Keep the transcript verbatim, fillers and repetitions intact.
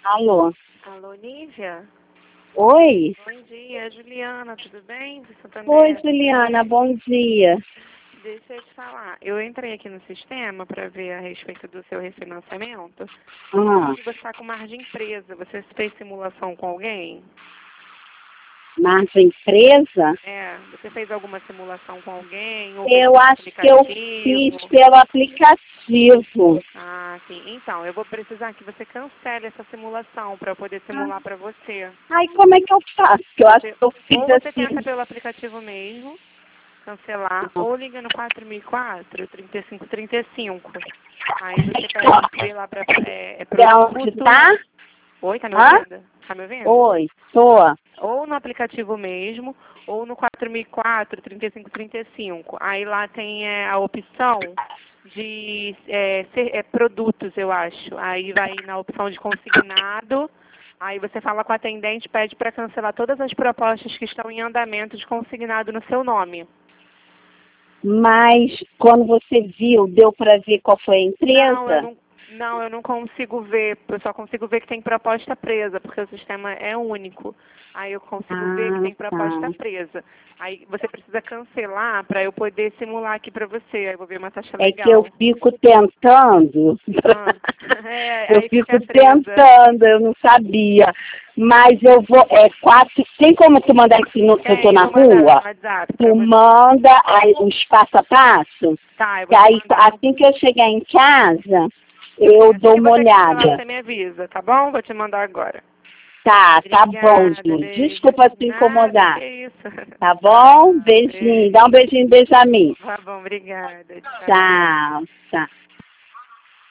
Alô? Alô, Nívia? Oi? Bom dia, Juliana, tudo bem? De Santander? Oi, Juliana, bom dia. Deixa eu te falar, eu entrei aqui no sistema para ver a respeito do seu refinanciamento. Ah, E você está com margem presa, você fez simulação com alguém? margem presa? É, você fez alguma simulação com alguém? Ou fez Eu pelo acho que eu aplicativo? fiz pelo aplicativo. Ah, sim. Então, eu vou precisar que você cancele essa simulação para eu poder simular para você. Ai, como é que eu faço? Eu acho que eu fiz Ou você assim. tenta pelo aplicativo mesmo, cancelar, ou liga no quatro mil e quatro, trinta e cinco trinta e cinco. Aí você pede ver lá para é, é Pra onde produto. tá? Oi, tá me Hã? ouvindo? Tá me ouvindo? Oi, tô. Ou no aplicativo mesmo, ou no quatro mil e quatro, trinta e cinco trinta e cinco. Aí lá tem é, a opção de é, ser- é, produtos, eu acho. Aí vai na opção de consignado. Aí você fala com a atendente, pede para cancelar todas as propostas que estão em andamento de consignado no seu nome. Mas quando você viu, deu pra ver qual foi a Não, eu empresa? não, não, eu não consigo ver. Eu só consigo ver que tem proposta presa, porque o sistema é único. Aí eu consigo ver que Ah, tem tá. proposta presa. Aí você precisa cancelar para eu poder simular aqui para você. Aí eu vou ver uma taxa É que eu legal. fico tentando. Ah, é, Eu aí fico fica presa. tentando, eu não sabia. Mas eu vou, é quatro, tem como tu mandar aqui no, se eu tô Tem, eu na vou mandar no rua? WhatsApp para Tu você. manda aí os passo a passo, Tá, eu que vou te aí mandar. assim que eu chegar em casa, eu Assim dou que uma você cancelar, olhada. você me avisa, tá bom? Vou te mandar agora. Tá, tá bom, Obrigada, Ju. beijo. Desculpa te Nada, que incomodar. isso. Tá bom? Tchau, Beijinho. beijo. Dá um beijinho, Benjamin. Tá bom, obrigada. Tchau. Tchau, tchau.